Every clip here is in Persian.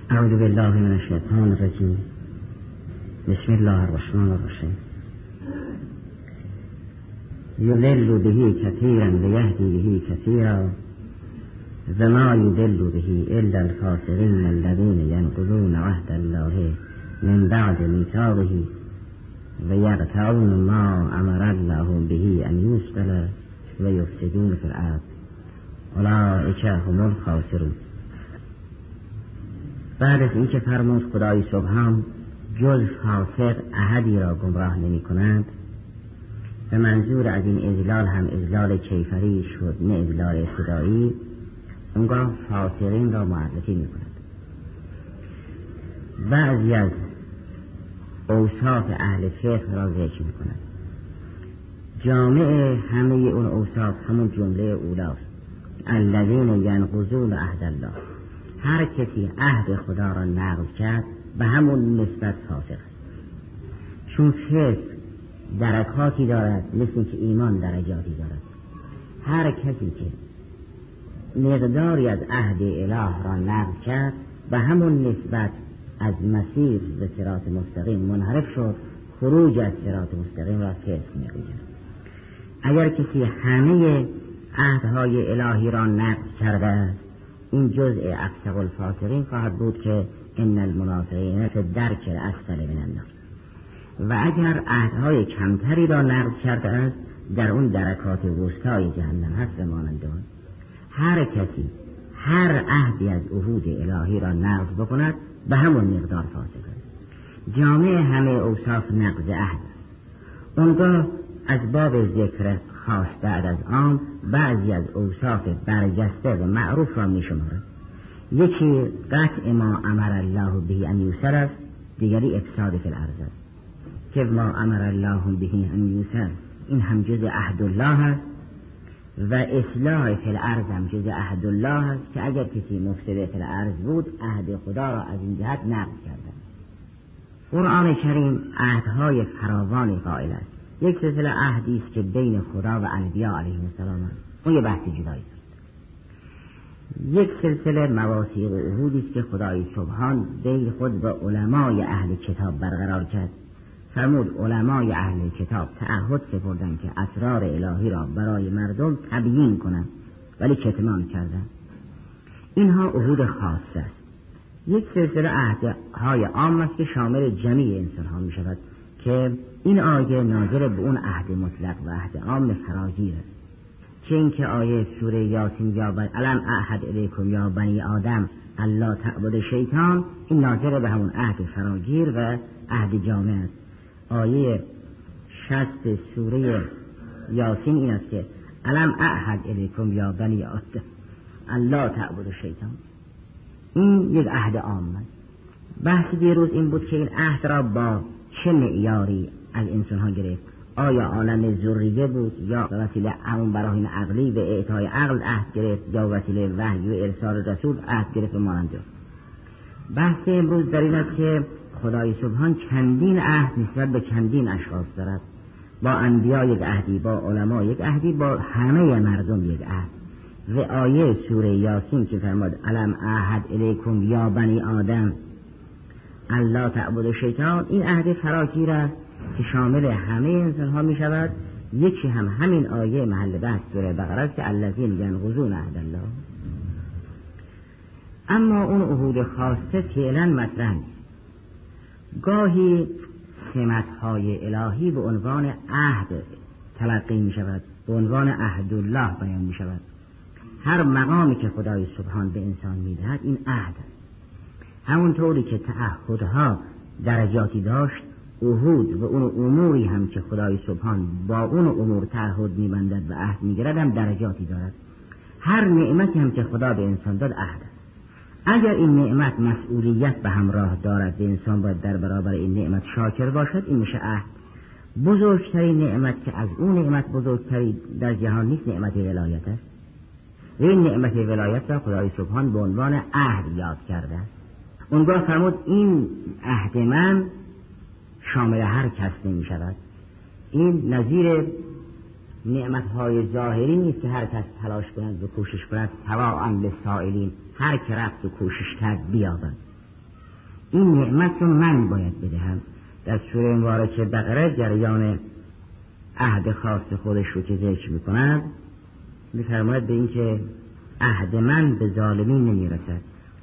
اعوذ بالله من الشیطان الرجیم. بسم الله الرحمن الرحیم. یضل به کثیرا ویهدی به کثیرا وما یضل به الا الخاسرین الذین ینقضون عهد الله من بعد میثاقه ویقطعون ما امر الله به ان یوصل ویفسدون فی الارض اولئک هم الخاسرون. بعد از اینکه فرمود خدای سبحان جز فاسق احدی را گمراه نمی کنند، به منظور از این اضلال هم اضلال کیفری شد نه اضلال ابتدایی، اونگاه فاسقین را معرفی می کند. بعضی از اوصاف اهل فقه را ذکر می کند. جامع همه اون اوصاف همون جمله اولاست: الذین ینقضون عهد الله. هر کسی عهد خدا را نقض کرد به همون نسبت فاسق است. چون فسق درکاتی دارد مثل که ایمان درجاتی دارد. هر کسی که مقداری از عهد اله را نقض کرد به همون نسبت از مسیر به صراط مستقیم منحرف شد، خروج از صراط مستقیم را فسق می‌گوید. اگر کسی همه عهدهای الهی را نقض کرده است، این جزء افسق الفاسقین خواهد بود که ان المنافقین فی الدرک الاسفل من النار. و اگر عهدهای کمتری را نقض کرده است، در اون درکات وسطای جهنم هست و مانند آن. هر کسی هر عهدی از عهود الهی را نقض بکند به همون مقدار فاسق است. جامع همه اوصاف نقض عهد است. اونگاه از باب ذکر خاص بعد از عام بعضی از اوصاف برجسته و معروف را می شمارد. یکی قطع ما امر الله به ان یوصل است، دیگری افساد فی الارض است که ما امر الله به ان یوصل این هم جزء عهد الله است و اصلاح فی الارض هم جزء عهد الله است که اگر کسی مفسد فی الارض بود عهد خدا را از این جهت نقض کرده. قرآن کریم عهدهای فراوانی قائل است. یک سلسله عهدی است که بین خدا و انبیا علیهم السلام است، اون یه بحث جدایی است. یک سلسله مواثیق و عهودی است که خدای سبحان بین خود و علمای اهل کتاب برقرار کرد. فرمود علمای اهل کتاب تعهد سپردند که اسرار الهی را برای مردم تبیین کنند ولی کتمان کردند. اینها عهود خاص است. یک سلسله عهدهای عام است که شامل جمیع انسان ها می شود که این آیه ناظر به اون عهد مطلق و عهد عام فراگیر است. چه اینکه آیه سوره یاسین یا الم اعهد الیکم یا بنی آدم الا تعبدوا شیطان، این ناظر به همون عهد فراگیر و عهد جامع است. آیه 60 سوره یاسین این است که الم اعهد الیکم یا بنی آدم الا تعبدوا شیطان، این یک عهد عام است. بحث دیروز این بود که این عهد را با چه معیاری از انسان ها گرفت؟ آیا عالم ذریه بود یا وسیله همون براهین عقلی و اعطای عقل عهد گرفت یا وسیله وحی و ارسال رسول عهد گرفت و مانند آن؟ بحث امروز در این است که خدای سبحان چندین عهد نسبت به چندین اشخاص دارد. با انبیا یک عهدی، با علما یک عهدی، با همه مردم یک عهد. و آیه سوره یاسین که فرمود الم اعهد الیکم یا بنی آدم الا تعبدوا شیطان، این عهد فراگیر است که شامل همه انسان ها می شود. یکی هم همین آیه محل بحث سوره بقره است که الذین ینقضون عهد الله. اما اون عهود خاصه فعلا مطرح نیست. گاهی سمت‌های الهی به عنوان عهد تلقی می شود، به عنوان عهد الله بیان می شود. هر مقامی که خدای سبحان به انسان می دهد این عهد است. همونطوری که تعهدها درجاتی داشت، عهود و اون اموری هم که خدای سبحان با اون امور تعهد می‌بندد و عهد می‌گیرد هم درجاتی دارد. هر نعمتی هم که خدا به انسان داد عهد است. اگر این نعمت مسئولیت به همراه دارد و انسان باید در برابر این نعمت شاکر باشد، این میشه عهد. بزرگترین نعمت که از اون نعمت بزرگتری در جهان نیست نعمت ولایت است. و این نعمت ولایت را خدای سبحان به عنوان عهد یاد کرده است. اونگاه فرمود این عهد من شامل هر کس نمی شود. این نظیر نعمتهای ظاهری نیست که هر کس تلاش کند و کوشش کند تواعا للسائلین، هر که رفت و کوشش کرد بیابد. این نعمت رو من باید بدهم. در سوره مبارکه بقره جریان عهد خاص خودش رو که ذکر میکند میفرماید به این که عهد من به ظالمین نمیرسد.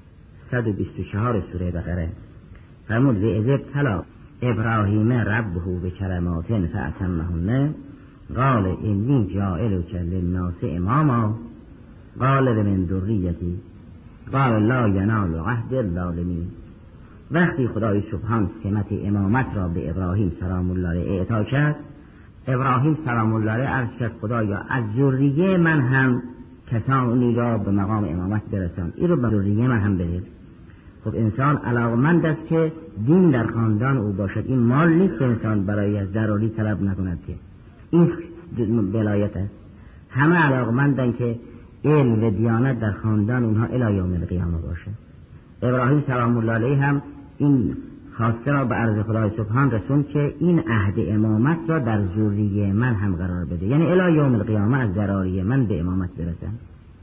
124 سوره بقره فرمود و اذ ابتلی ابراهیم ربه بکلمات فاتمهن قال انی جاعلک للناس اماما قال من ذریتی قال لا ینال عهد الظالمین. وقتی خدای سبحان سمت امامت را به ابراهیم سلام الله علیه اعطا کرد، ابراهیم سلام الله علیه عرض کرد خدایا از ذریه من هم کسانی را به مقام امامت برسان، این رو به ذریه من هم بده. خب انسان علاقمند است که دین در خاندان او باشد. این مال نیست که انسان برای از ضروری طلب نکند، که این ولایت است. همه علاقمندند که علم و دیانت در خاندان اونها الی یوم القیامه باشه. ابراهیم سلام الله علیه هم این خواسته را به عرض خدای سبحان رسوند که این عهد امامت را در ذریه من هم قرار بده، یعنی الی یوم القیامه از ذراری من به امامت برسن.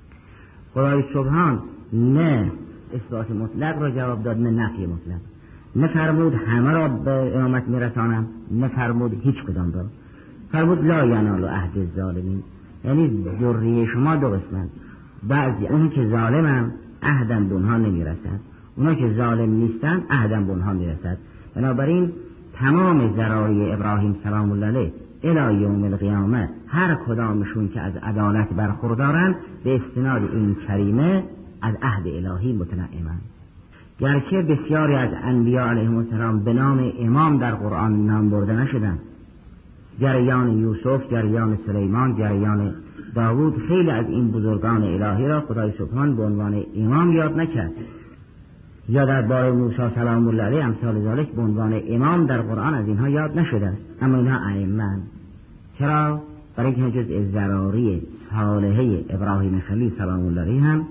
خدای سبحان نه اثبات مطلق را جواب داد، نه نفی مطلق. نه فرمود همه را به امامت میرسانم، نه فرمود هیچ کدام را. فرمود لا ینال عهد الظالمین، یعنی ذریه شما دو قسمن، بعضی اونی که ظالمن عهدم به اونها نمیرسد، اونا که ظالم نیستن عهدم به اونها میرسد. بنابراین تمام ذراری ابراهیم سلام الله علیه الی یوم القیامه هر کدامشون که از عدالت برخوردارن به استناد این کریمه از عهد الهی متنعمند. گرچه بسیاری از انبیاء علیهم السلام به نام امام در قرآن نام برده نشدن، جریان یوسف، جریان سلیمان، جریان داوود، خیلی از این بزرگان الهی را خدای سبحان به عنوان امام یاد نکرد. یا در باره موسی سلام الله علیه امثال ذالک به عنوان امام در قرآن از اینها یاد نشده است، اما اینها ائمه. چرا؟ برای اینکه جزء ضراری صالحه ابراهیم خلیل سلام الله علیه هم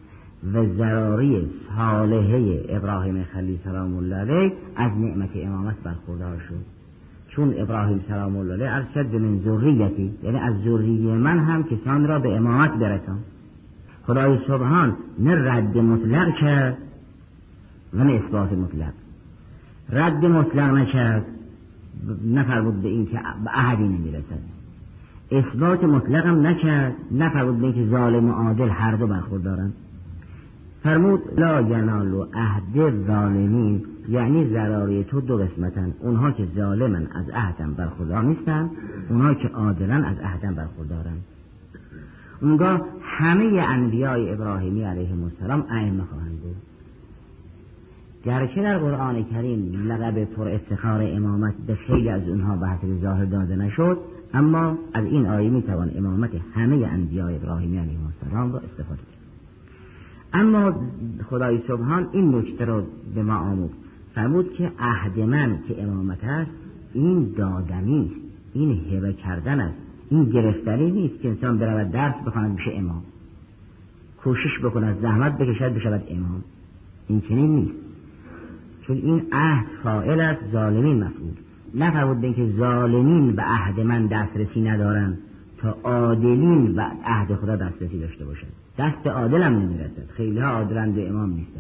و ضراری صالحه ابراهیم خلیل سلام الله علیه از نعمت امامت برخوردار شد. چون ابراهیم سلام الله علیه عرض کرد به من ذریتی، یعنی از ذریه من هم کسان را به امامت برسان. خدای سبحان نه رد مطلق کرد و نه اثبات مطلق. رد مطلق نکرد، نفرمود به این که به عهدی نمیرسد. اثبات مطلق هم نکرد، نفرمود به این که ظالم و عادل هر دو برخوردارند. فرمود لا ینال عهد الظالمین، یعنی ضراری تو دو قسمتن، اونها که ظالمن از عهدم برخوردار نیستن، اونها که عادلن از عهدم برخوردارن. اونگاه همه انبیاء ابراهیمی علیهم السلام ائمه خواهند بود. گرچه در قرآن کریم لقب پر افتخار امامت به خیلی از اونها به حسب ظاهر داده نشد، اما از این آیه میتوان امامت همه انبیاء ابراهیمی علیهم السلام را استفاده کرد. اما خدای سبحان این نکته رو به ما آموخت، فرمود که عهد من که امامت است این دادنی است، این هبه کردن است، این گرفتنی نیست که انسان برود درس بخواند بشه امام، کوشش بکند زحمت بکشد بشود امام. این چنین نیست، چون این عهد فاعل است، ظالمین مفعول. نفرمود به اینکه ظالمین به عهد من دسترسی ندارن تا عادلین به عهد خدا دسترسی داشته باشند. دست عادل هم نمیرسد، خیلی ها عادلند به امام نیستن.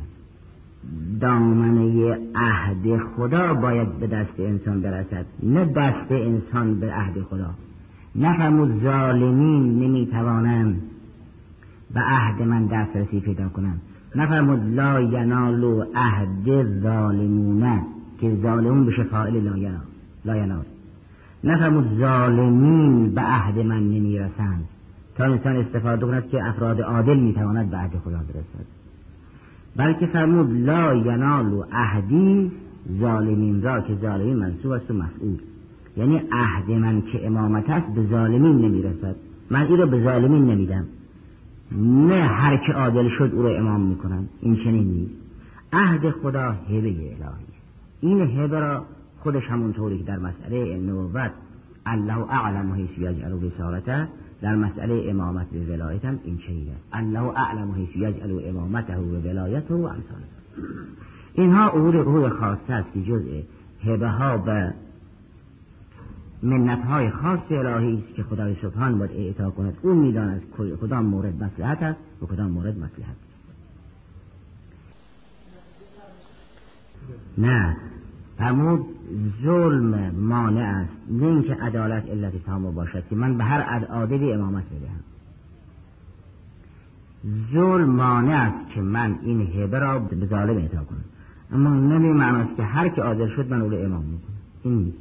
دامنه عهد خدا باید به دست انسان برسد، نه دست انسان به عهد خدا. نفرمود ظالمین نمیتوانند به عهد من دسترسی پیدا کنند، نفرمود لا ینال عهد ظالمون که ظالمون بشه فاعل لا ینال. نفرمود ظالمین به عهد من نمیرسند تا انسان استفاده کند که افراد عادل میتواند به عهد خدا برسد، بلکه فرمود لا ینال عهدی ظالمین را که ظالمین منصوب است و مفعول، یعنی عهد من که امامت است به ظالمین نمیرسد. من این رو به ظالمین نمیدم، نه هر که عادل شد او رو امام میکنم، این چنین نیست. عهد خدا هبه الهی است. این هبه را خودش همونطوری که در مسئله نبوت الله اعلم حیث یجعل رسالته، در مسئله امامت و ولایت هم این چنین است. الله اعلم حیث یجعل امامته و ولایته و امثال. اینها امور خاصه است که جزء هبه ها و منت های خاص الهی است که خدای سبحان باید اعطا کند. اون میداند کدام مورد مصلحت است و کدام مورد مصلحت. نه، فرمود ظلم مانع است، نه اینکه عدالت علت تام باشد که من به هر عادلی امامت بدهم. ظلم مانع است که من این هبه را به ظالم اعطا کنم، اما نمی معنی است که هر که عادل شد من او را امام میکنم. این نیست.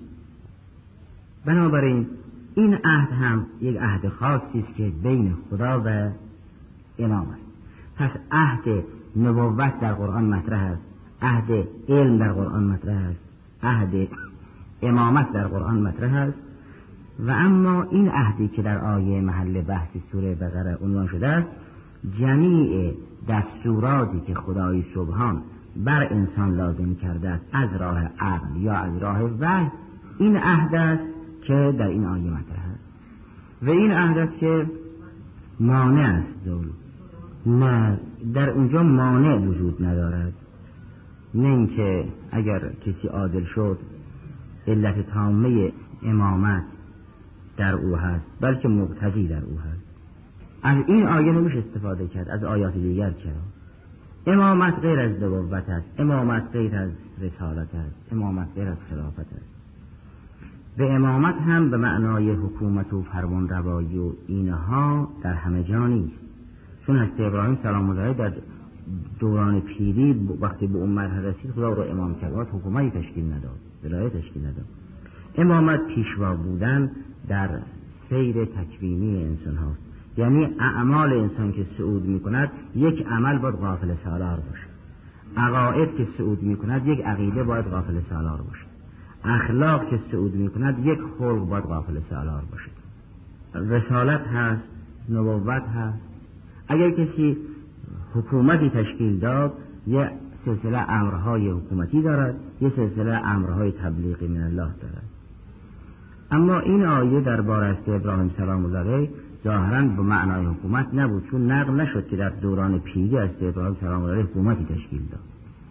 بنابراین این عهد هم یک عهد خاصی است که بین خدا و امام است. پس عهد نبوت در قرآن مطرح است، عهد علم در قرآن مطرح است، عهد امامت در قرآن مطرح است. و اما این عهدی که در آیه محل بحث سوره بقره عنوان شده است، جمیع دستوراتی که خدای سبحان بر انسان لازم کرده است از راه عقل یا از راه وحی، این عهد است که در این آیه مطرح است. و این عهد است که مانع است ظلم. نه، در اونجا مانع وجود ندارد، نه اینکه اگر کسی عادل شد علت تامه امامت در او هست، بلکه مقتضی در او هست. از این آیه نمیشه استفاده کرد، از آیات دیگر چرا؟ امامت غیر از نبوت است، امامت غیر از رسالت است، امامت غیر از خلافت است. به امامت هم به معنای حکومت و فرمان روایی و اینها در همه جا نیست، چون حضرت ابراهیم سلام الله علیه در دوران پیری وقتی به اون مرحله رسید خدا رو امام کرد، حکومتی تشکیل نداد، ولایت تشکیل نداد. امامت پیشوا بودن در سیر تکوینی انسان هاست، یعنی اعمال انسان که صعود می کند یک عمل باید غافل سالار باشه، عقاید که صعود می کند یک عقیده باید غافل سالار باشه، اخلاق که صعود می کند یک خلق باید غافل سالار باشه. رسالت هست، نبوت هست. اگر کسی حکومتی تشکیل داد یه سلسله امرهای حکومتی دارد، یه سلسله امرهای تبلیغی من الله دارد. اما این آیه درباره است ابراهیم سلام الله علیه ظاهراً به معنای حکومت نبود، چون نقل نشد که در دوران پیری است ابراهیم سلام الله علیه حکومتی تشکیل داد.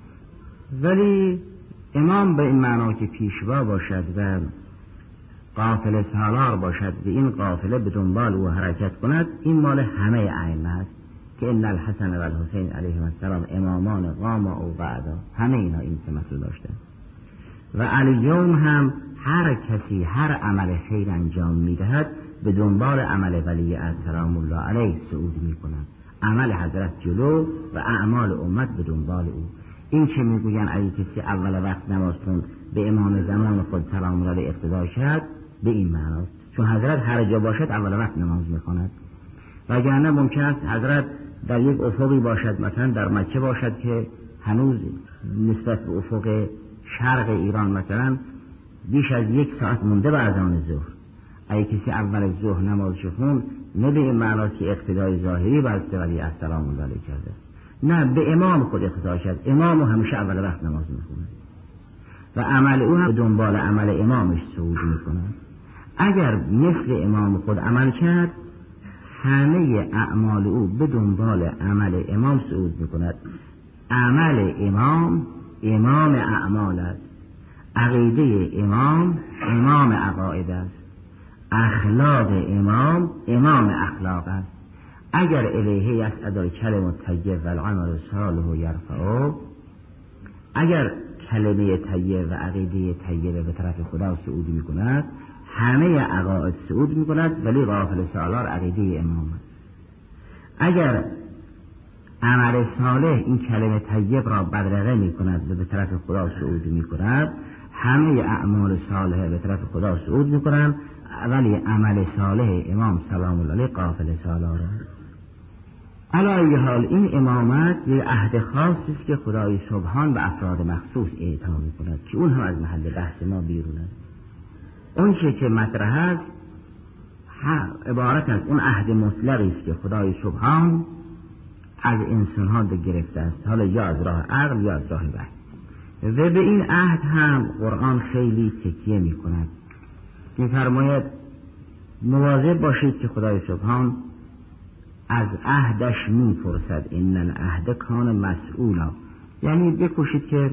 ولی امام به این معنا که پیشوا باشد و قافله سالار باشد و این قافله به دنبال او حرکت کند، این مال همه ائمه است که ان الحسن و الحسین علیهم السلام امامان قاما او بعدا، همه اینا این سمت رو داشتن. و الیوم هم هر کسی هر عمل خیر انجام میدهد به دنبال عمل ولی از سلام الله علیه صعود میکند، عمل حضرت جلو و اعمال امت به دنبال او. این که میگوین اگه کسی اول وقت نماز خوند به امام زمان خود سلام الله علیه اقتدا شد، به این معناست، چون حضرت هر جا باشد اول وقت نماز میخواند. وگرنه ممکن است حضرت در یک افقی باشد، مثلا در مکه باشد که هنوز نسبت به افق شرق ایران مثلا بیش از 1 ساعت مونده به اذان ظهر. اگه کسی اول ظهر نمازش خوند، نه به این معناست که اقتدای ظاهری بر ولی از سلام الله علیه کرده، نه به امام خود اقتدا شد. امام همیشه اول وقت نماز میخونه و عمل او هم به دنبال عمل امامش صعود میکنه. اگر مثل امام خود عمل کرد، همه اعمال او به دنبال عمل امام صعود میکند. عمل امام امام اعمال است، عقیده امام امام عقاید است، اخلاق امام امام اخلاق است. اگر الیه یصعد الکلم الطیب و العمل الصالح یرفعه، اگر کلمه طیب و عقیده طیب به طرف خدا صعود میکند، همه عقاید صعود میکند، ولی غافل سالار عقیده امام است. اگر عمل صالح این کلمه طیب را بدرقه میکند و به طرف خدا صعود میکند، همه اعمال صالحه به طرف خدا صعود میکنند، ولی عمل صالح امام سلام الله علیه غافل سالار است. علی ای حال این امامت یک عهد خاصی است که خدای سبحان به افراد مخصوص اعطا میکند که اون هم از محل بحث ما بیرون است. اون که مطرح است عبارت از اون عهد مطلقی است که خدای سبحان از انسان ها گرفته است، حالا یا از راه عقل یا از راه وحی. و به این عهد هم قرآن خیلی تکیه می کند. می فرماید مواظب باشید که خدای سبحان از عهدش می پرسد، ان العهد کان مسئولا، یعنی بکوشید که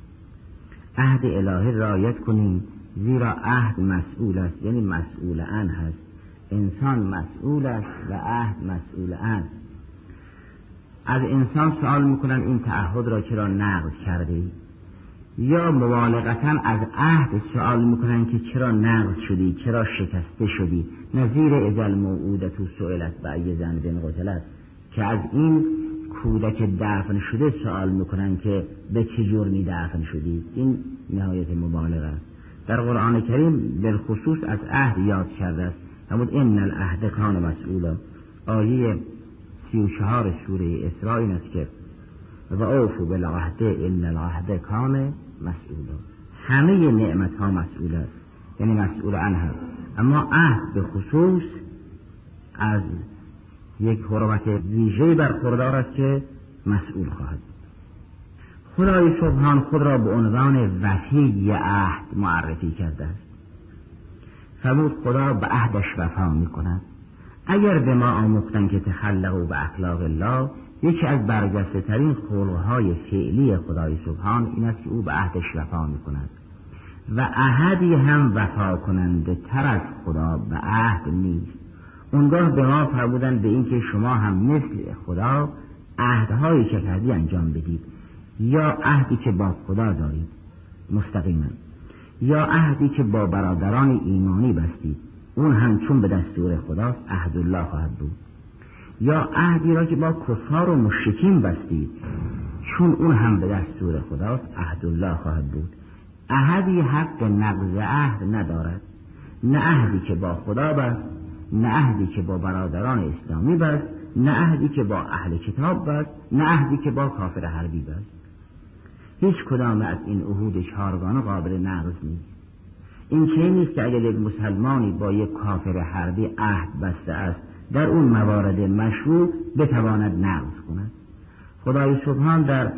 عهد الهی رعایت کنید، زیرا عهد مسئول است، یعنی مسئول عنه هست. انسان مسئول است و عهد مسئول عنه. از انسان سوال میکنن این تعهد را چرا نقض کردی؟ یا مبالغتاً از عهد سوال میکنن که چرا نقض شدی، چرا شکسته شدی، نظیر اذا الموعودة سئلت بأی ذنب قتلت، که از این کودک دفن شده سوال میکنن که به چه جرمی دفن شدی. این نهایت مبالغه است. در قرآن کریم بالخصوص از عهد یاد کرده است. همون ان العهد کان مسئولا، آیه 34 سوره اسراء این است که و اوفوا بالعهد ان العهد کان مسئولا. همه نعمت ها مسئول است، یعنی مسئول عنها، اما عهد به خصوص از یک حرمت ویژه‌ای برخوردار است که مسئول خواهد. خدای سبحان خود را به عنوان وفی عهد معرفی کرده است. فرمود خدا به عهدش وفا می‌کند. اگر به ما آموختن که تخلقوا به اخلاق الله، یکی از برجسته ترین خلق‌های فعلی خدای سبحان این است که او به عهدش وفا می‌کند و عهدی هم وفا کننده تر از خدا به عهد نیست. اونگاه به ما فرمودن به این که شما هم مثل خدا عهدهایی که کردی انجام بدید، یا عهدی که با خدا دارید مستقیما، یا عهدی که با برادران ایمانی بستید، اون هم چون به دستور خداست عهد الله خواهد بود، یا عهدی را که با کفار و مشرکین بستید، چون اون هم به دستور خداست عهد الله خواهد بود. عهدی حق نقض عهد ندارد، نه عهدی که با خدا بست، نه عهدی که با برادران اسلامی بست، نه عهدی که با اهل کتاب بست، نه عهدی که با کافر حربی بست. هیچ کدام از این عهود چهارگانه قابل نقض نیست. این چه نیست که اگر یک مسلمانی با یک کافر حربی عهد بسته است در اون موارد مشروع بتواند نقض کند. خدای سبحان در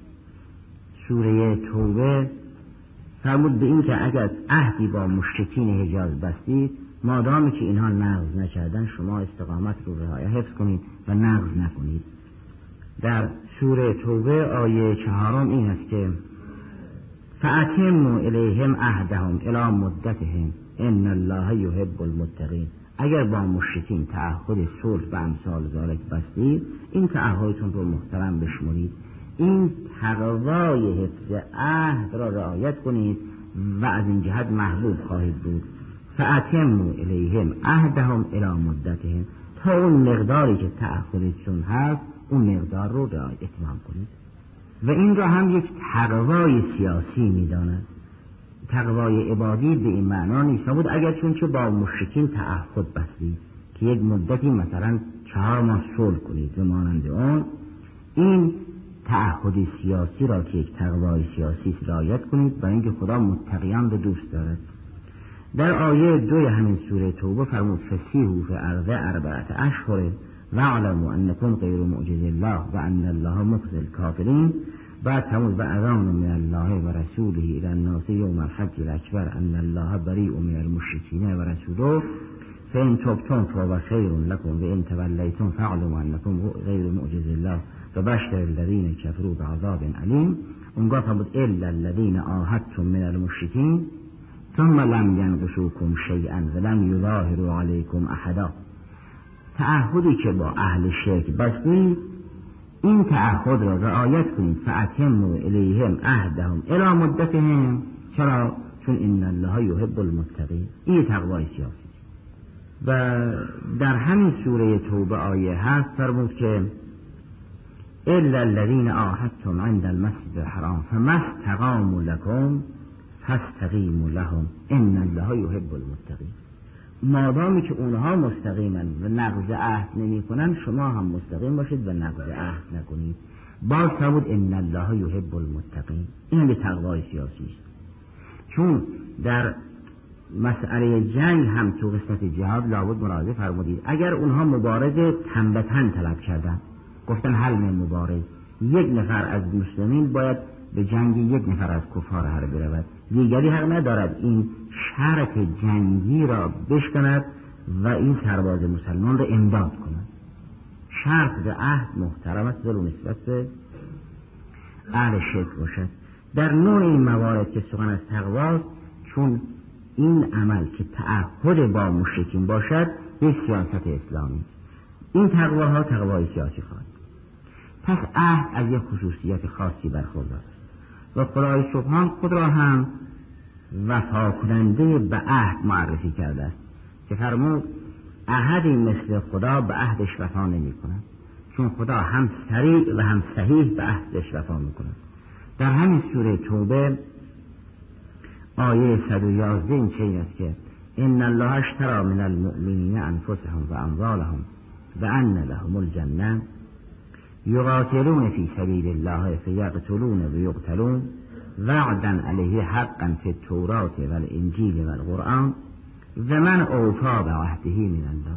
سوره توبه فرمود به این که اگر عهدی با مشرکین حجاز بستید، مادامی که اینها نقض نکردن شما استقامت رو رعایت حفظ کنید و نقض نکنید. در سوره توبه آیه 4 این است که فأتموا الیهم عهدهم الی مدتهم ان الله یحب المتقین. اگر با مشرکین تعهد صلح و امثال ذالک بستید، این تعهدتون رو محترم بشمرید، این تقوای حفظ عهد را رعایت کنید و از این جهت محبوب خواهید بود. فأتموا الیهم عهدهم الی مدتهم، تا اون مقداری که تعهدتون هست اون مقدار رو اتمام کنید. و این را هم یک تقوای سیاسی می‌داند. تقوای عبادی به این معنا نیست بود اگر چون که با مشرکین تعهد بستید که یک مدتی مثلا 4 ماه صلح کنید و مانند اون، این تعهد سیاسی را که یک تقوای سیاسی رعایت کنید برای اینکه خدا متقیان رو دوست دارد. در آیه 2 همین سوره توبه فرمود فسیحوا فی الارض 4 اشهر واعلموا انکم غیر معجز الله و ان الله مخزی الکافرین. بعد فرمود و اذان من الله و رسوله الی الناس یوم الحج الاکبر ان الله بریء من المشرکین و رسوله فان تبتم فهو خیر لكم و ان تولیتم فاعلموا انکم غیر معجز الله و بشر الذین کفروا بعذاب علیم. اونگاه فرمود الا الذین عاهدتم من المشرکین ثم لم ینقصوکم شیئا ولم یظاهروا علیکم احدا. تعهدی که با اهل شرک بستید این تعهد را رعایت کنید. فأتموا الیهم عهدهم الی مدتهم. چرا؟ چون ان الله یحب المتقین. این تقوای سیاسی است. و در همین سوره توبه آیه هست فرمود که الا الذین عاهدتم عند المسجد الحرام فما استقاموا لكم فاستقیموا لهم ان الله یحب المتقین. مادامی که اونها مستقیمن و نقض عهد نمی کنن، شما هم مستقیم باشید و نقض عهد نکنید. باز فرمود ان الله یحب المتقین. این به تقوای سیاسی است. چون در مسئله جنگ هم تو قسمت جهاد لابد مراجعه فرمودید. اگر اونها مبارزه تن به تن طلب کردن، گفتن حل مبارز، یک نفر از مسلمین باید به جنگ یک نفر از کفار حربی برود، دیگری حق ندارد این شرط جنگی را بشکند و این سرباز مسلمان را امداد کند. شرط به عهد محترم است ولو نسبت به اهل شرک باشد. در نوع این موارد که سخن از تقواست، چون این عمل که تعهد با مشرکین باشد یک سیاست اسلامی است. این تقواها تقوای سیاسی خواهد. پس عهد از یک خصوصیت خاصی برخوردار است. و خدای سبحان خود را هم وفا کننده به عهد معرفی کرده است که فرمود احدی مثل خدا به عهدش وفا نمی کند، چون خدا هم سریع و هم صحیح به عهدش وفا می کند. در همین سوره توبه آیه 111 این چنین است که ان الله اشتری من المؤمنین انفسهم و اموالهم بأن لهم الجنة یقاتلون فی سبیل الله فیقتلون و یقتلون وعدا علیه حقا فی التوراة و الانجیل و القرآن و من اوفا بعهده من الله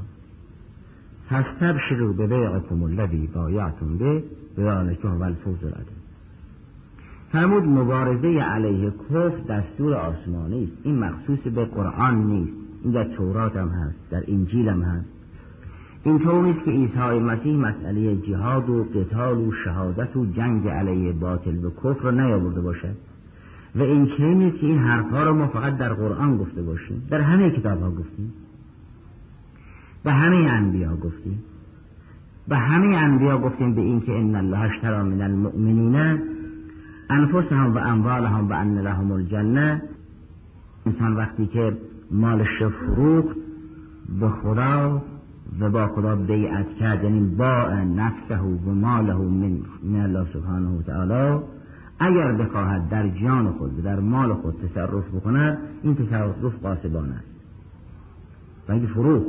فاستبشروا ببیعکم الذی بایعتم به ذلک هو الفوز العظیم. فرمود مبارزه علیه کفر دستور آسمانی است، این مخصوص به قرآن نیست، این در تورات هم هست، در انجیل هم هست. این طور نیست که عیسی مسیح مسئله جهاد و قتال و شهادت و جنگ علیه باطل و کفر را نیاورده باشد و این چنین نیست که این حرفها را ما فقط در قرآن گفته باشیم، در همه کتاب‌ها گفتیم، به همه انبیا گفتیم، به همه انبیا گفتیم به این که ان الله اشتری من المؤمنین انفسهم و اموالهم بأن لهم الجنة. انسان وقتی که مالش فروخت به خدا و با خدا بیعت کرد، یعنی با نفسه و ماله من الله سبحانه و تعالی، اگر بخواهد در جان خود و در مال خود تصرف بکند، این تصرف غاصبانه است و اگه فروخت.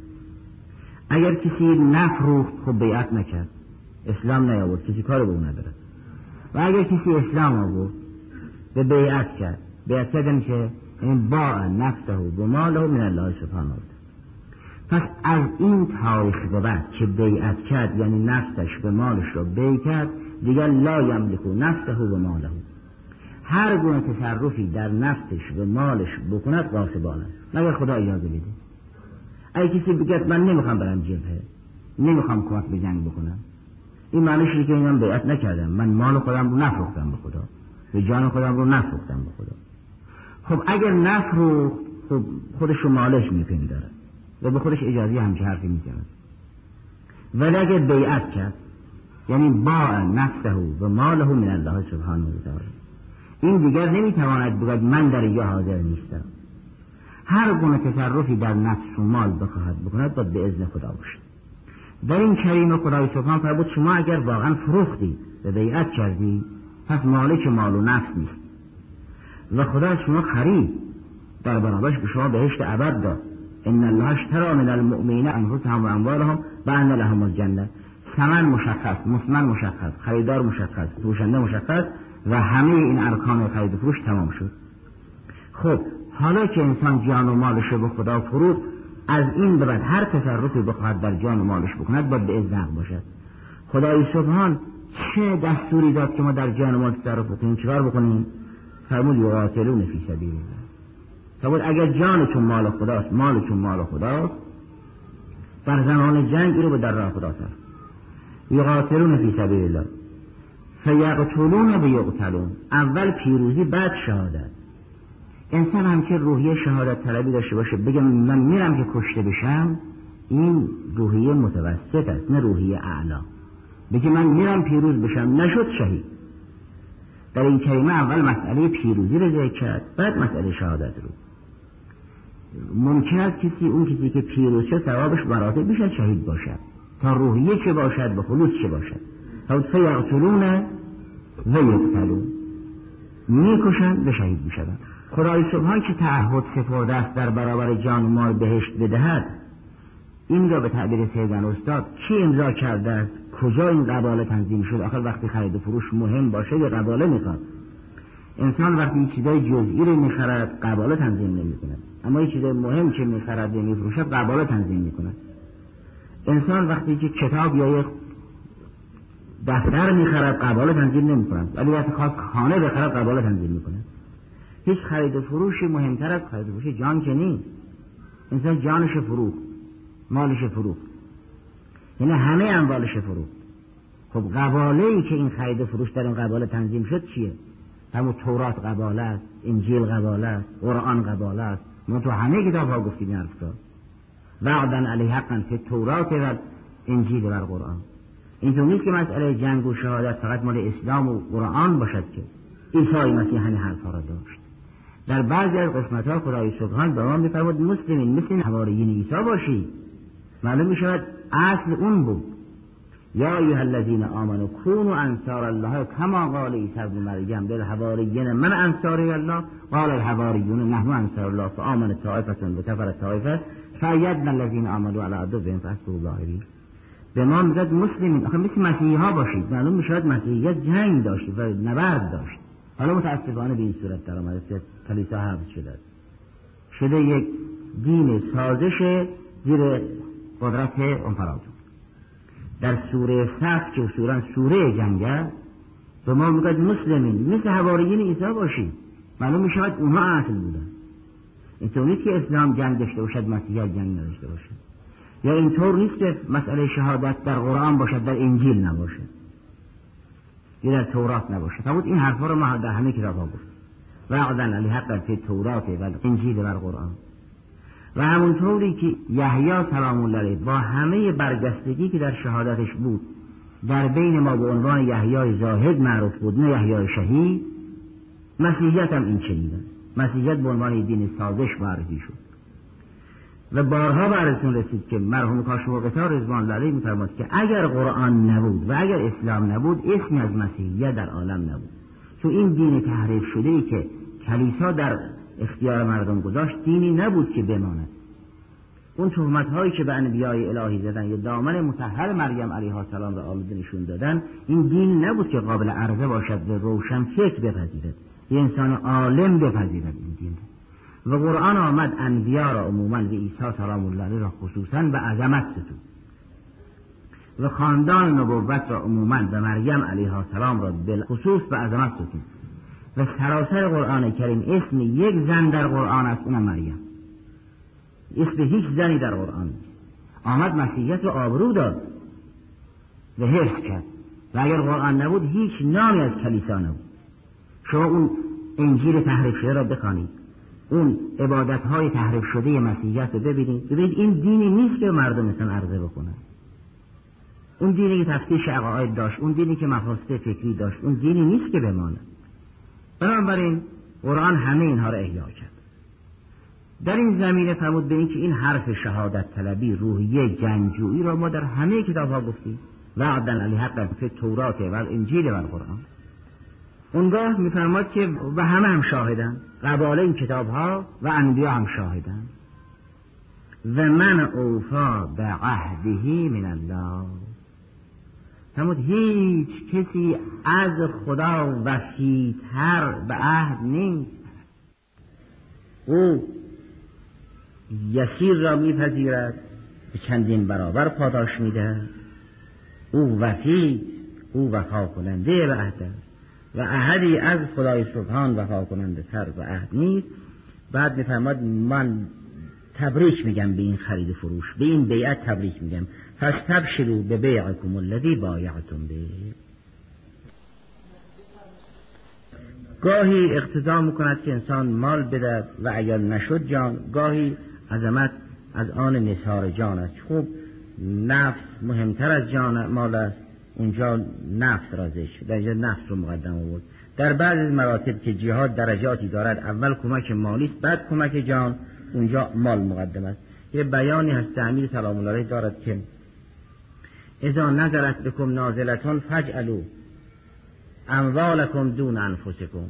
اگر کسی نفروخت خب بیعت نکرد، اسلام نیاورد، کسی کار به اون نداره. و اگر کسی اسلام آورد به بیعت کرد، بیعت کردن که این با نفسه و ماله من الله سبحانه و تعالی. پس از این تاریخ به بعد که بیعت کرد، یعنی نفسش به مالش را بیع کرد، دیگر لا یملک نفسه و ماله، هر گونه تصرفی در نفسش و مالش بکند غاصبانه است مگر خدا اجازه بده. اگه کسی بگه من نمیخوام برم جبهه، نمیخوام کمک به جنگ بکنم، این معنیشه که اینم بیعت نکردم، من مال خودم رو نفروختم به خدا، به جان خودم رو نفروختم به خدا. خب اگر نفروخت خب خودش رو مالش میپنداره و به خودش اجازه همچه حرفی میزند. ولی اگر بیعت کرد، یعنی با نفسه و ماله من الله سبحانه و تعالی، این دیگر نمیتواند بگوید من در اینجا حاضر نیستم. هر گونه تصرفی در نفس و مال بخواهد بکند باید به اذن خدا باشد. در این کریم خدای سبحانه فرمود شما اگر واقعا فروختی و بیعت کردی، پس مالک مال و نفس نیست و خدا شما خرید، در برابرش به شما بهشت ابد داد. ان الله اشتری من المؤمنین انفسهم و اموالهم بأن لهم الجنة. ثمن مشخص، مثمن مشخص، خریدار مشخص، فروشنده مشخص و همه این ارکان خرید و فروش تمام شد. خب حالا که انسان جان و مالش به خدا فروخت، از این به بعد هر تصرفی بخواهد در جان و مالش بکند باید به اذن حق باشد. خدای سبحان چه دستوری داد که ما در جان و مال تصرف بکنیم؟ چیکار بکنیم؟ فرمود یقاتلون فی سبیل الله. فرمود اگر جانتون مال خداست، مالتون مال خداست، در زمان جنگ رو به در راه خدا صرف. یقاتلون فی سبیل الله فیقتلون و یقتلون. اول پیروزی بعد شهادت. انسان هم که روحیه شهادت طلبی داشته باشه، بگه من میرم که کشته بشم، این روحیه متوسط است، نه روحیه اعلا. بگه من میرم پیروز بشم، نشد شهید. در این کلمه اول مسئله پیروزی رو ذکر کرد، بعد مسئله شهادت رو. ممکن است کسی که پیروز شد ثوابش مراتب بیش از شهید باشد، تا روحیه چه باشد به خلوص چه باشد. فیقتلون و یقتلون، میکشند و شهید میشوند. خدای سبحان که تعهد سپرده است در برابر جان و مال بهشت بدهد، این را به تعبیر سیدن استاد کی امضا کرده است؟ کجا این قباله تنظیم شد؟ آخر وقتی خرید و فروش مهم باشه یه قباله میخواد. انسان وقتی چیزای جزئی رو میخرد قباله تنظیم نمیکنه، اما این چیزای مهم که میخرد و میفروشد قباله تنظیم میکنه. انسان وقتی که کتاب یا یک دفتر میخرد قباله تنظیم نمیکنه، ولی وقتی خواست خانه بخرد قباله تنظیم میکنه. هیچ خرید و فروشی مهمتر از خرید و فروش جان که نیست. انسان جانش فروخت، مالش فروخت، یعنی همه اموالش فروخت. خب قباله‌ای که این خرید و فروش در این قباله تنظیم شد چیه؟ همون تورات قباله است، انجیل قباله است، قرآن قباله است. ما تو همه کتاب‌ها گفتیم این حرفا. وعدا علیه حقا فی التورات و انجیل و قرآن. اینطور نیست که مسئله جنگ و شهادت فقط مال اسلام و قرآن باشد که عیسی مسیح همین حرفا را داشت. در بعضی از قسمت‌ها خدای سبحان به ما می‌فرمود مسلمین مثل حواریین عیسی باشید. معلوم می‌شود اصل اون بود. یا ایها الذین آمنوا کونوا انصار الله کما قال عیسی ابن مریم للحواریین من انصار الله قال الحواریون نحن انصار الله فآمنت طائفة وکفرت طائفة فأیدنا الذین آمنوا علی عدوهم فاصبحوا ظاهرین. به ما میگه مسلمین آخه مثل مسیحی ها باشید. معلوم میشود مسیحیت جنگ داشت و نبرد داشت. حالا متاسفانه به این صورت در آمده که کلیسا حفظ شده یک دین سازش زیر قدرت امپراتور. در سوره صف که اصولا سوره جنگه به ما میگه مسلمین مثل حواریین عیسی باشید. معلوم میشود اونها اصل بودن. اینطور نیست که اسلام جنگ داشته باشد مسیحیت جنگ نداشته باشد، یا اینطور نیست که مسئله شهادت در قرآن باشد در انجیل نباشد یا در تورات نباشد. فرمود این حرفا رو ما در همه کتاب‌ها گفتیم. وعدن علی حق فی التورات و انجیل و قرآن. و همونطوری که یحیی سلام الله علیه با همه برجستگی که در شهادتش بود در بین ما به عنوان یحیی زاهد معروف بود نه یحیی شهید، مسیحیت هم این چنین است. مسیحیت به عنوان دین سازش معرفی شد و بارها براتون رسید که مرحوم کاشف-الغطا رضوان الله علیه می‌فرماد که اگر قرآن نبود و اگر اسلام نبود اسمی از مسیحیت در عالم نبود. چون این دین تحریف شده‌ای که کلیسا در اختیار مردم گذاشت دینی نبود که بماند. اون تهمت‌هایی که به انبیای الهی زدن یا دامن مطهر مریم علیها السلام را آلوده نشون دادن، این دین نبود که قابل عرضه باشد و روشن فکر بپذیرد، یه انسان عالم بپذیرد این دین. و قرآن آمد انبیا را عموماً و عیسی سلام الله علیه را خصوصاً به عظمت ستود و خاندان نبوت را عموماً به مریم علیها السلام را بالخصوص به عظمت ستود. و سراسر قرآن کریم اسم یک زن در قرآن است، اونم مریم. اسم هیچ زنی در قرآن نیست. آمد مسیحیت رو آبرو داد و حفظ کرد و اگر قرآن نبود هیچ نامی از کلیسا نبود. شما اون انجیل تحریف شده را بخوانید، اون عبادت‌های تحریف شده مسیحیت رو ببینید این دینی نیست که مردم مثلا عرضه بکنن. اون دینی که تفتیش عقاید داشت، اون دینی که مفاسد فکری داشت، اون دینی نیست که بماند. بنابراین قرآن همه اینها را احیا کرد. در این زمینه فرمود به این که این حرف شهادت طلبی روحیه جنگجویی را ما در همه کتاب‌ها گفتیم. وعدن علی حق فی التورات و الانجیل و القرآن. اونگاه میفرماد که و همه هم شاهدن، قبال این کتاب‌ها و انبیا هم شاهدن. و من اوفا به عهده من الله. فرمود هیچ کسی از خدا وفی‌تر به عهد نیست. او یسیر را میپذیرد به چندین برابر پاداش میده. او وفی، او وفا کننده به عهد و عهدی از خدای سبحان وفا کننده تر به عهد نیست. بعد میفرماد من تبریک میگم به این خرید فروش، به این بیعت تبریک میگم. فاستبشروا ببیعکم الذی بایعتم به. گاهی اقتضا میکند که انسان مال بدهد و اگر نشد جان، گاهی عظمت از آن نثار جان است. خوب نفس مهمتر از جان مال است، اونجا نفس رازش در اینجا نفس رو مقدم آورد. در بعض از مراتب که جهاد درجاتی دارد، اول کمک مالی است بعد کمک جان، اونجا مال مقدم است. یه بیانی هست امیر سلام الله علیه دارد که اذا نظرت بكم نازلتون فجعلوا اموالکم دون انفسکم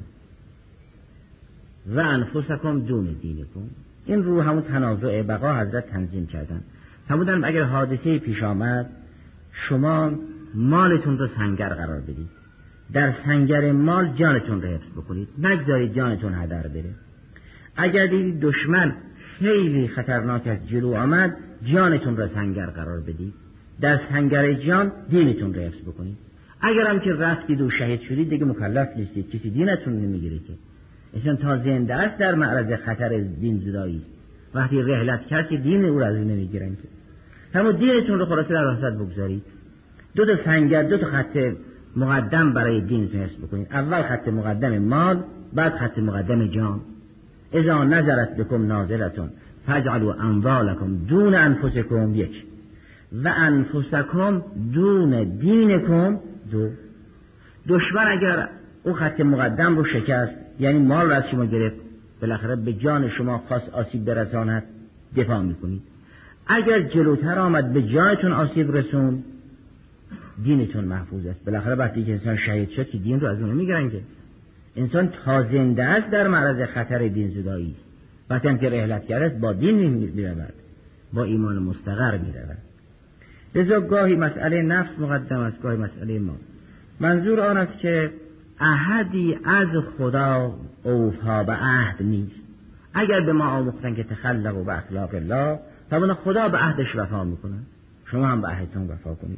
و انفسکم دون دینکم. این رو همون تنازع بقا حضرت تنظیم کردن. فرمودن اگر حادثه پیش آمد شما مالتون رو سنگر قرار بدید، در سنگر مال جانتون رو حفظ بکنید، نگذارید جانتون هدر بره. اگر دیدید دشمن خیلی خطرناک از جلو آمد، جانتون رو سنگر قرار بدید، در سنگر جان دینتون رو حفظ بکنید. اگر هم که رفتید و شهید شدید دیگه مکلف نیستید، کسی دینتون نمیگیره که انسان تا زنده است در معرض خطر دین زدایی. وقتی رحلت کرد که دین او را از نمیگیرن که. همون دینتون رو خلاصه در وسط بگذارید. دو تا سنگر، دو تا خط مقدم برای دینتون حفظ بکنید. اول خط مقدم مال، بعد خط مقدم جان. اذا نظرت بكم نازلتون فاجعلوا اموالکم دون انفسکم، یک، و انفسکم دون دینکم، دو. دشمن اگر او خط مقدم رو شکست، یعنی مال رو از شما گرفت، بالاخره به جان شما خواست آسیب برساند، دفاع میکنید. اگر جلوتر آمد به جانتون آسیب رسون، دینتون محفوظ است. بالاخره وقتی که انسان شهید شد که دین رو از اون میگیرن که انسان تا زنده است در معرض خطر دین زدایی است. وقتی هم که رحلت کرده است با دین میرود، با ایمان مستقر میرود. لذا گاهی مسئله نفس مقدم است، گاهی مسئله ما. منظور آن است که احدی از خدا اوفا به عهد نیست. اگر به ما آموختن که تخلقوا به اخلاق الله، طبعا خدا به عهدش وفا میکنه، شما هم به عهدتون وفا کنید.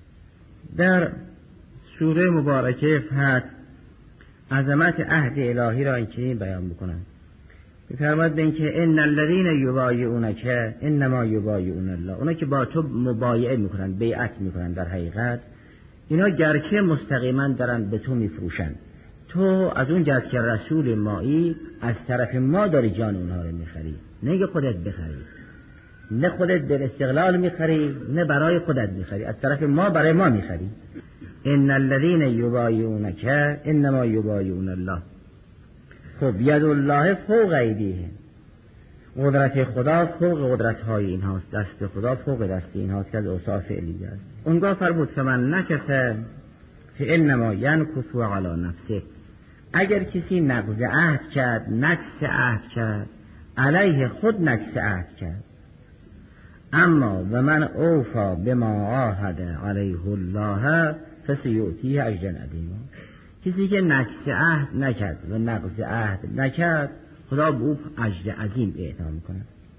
در سوره مبارکه فتح عظمت عهد الهی را اینچنین بیان میکنن. می‌فرماید به اینکه ان الذين یبایعونک انما یبایعون الله، اونا که با تو مبایعه میکنن، بیعت میکنن، در حقیقت اینا گرچه مستقیما دارن به تو میفروشن، تو از اون جهت که رسول مایی از طرف ما داری جان اونها رو میخری، نه خودت بخری، نه خودت به استقلال میخری، نه برای خودت میخری، از طرف ما برای ما میخری. ان الذين یبایعونک انما یبایعون الله. خب ید الله فوق ایدیهم، قدرت خدا فوق قدرت های این هاست، دست خدا فوق دست این هاست که از اوصاف فعلی است. اونگاه فرمود که من نکث فانما ینکث علی نفسه، اگر کسی نقض عهد کرد، نکث عهد کرد، علیه خود نکث عهد کرد. اما و من اوفا بما عاهد علیه الله فسیؤتیه اجرا عظیما، کسی که نکث عهد نکرد و نقض عهد نکرد، خدا به او اجر عظیم اعطا میکنه.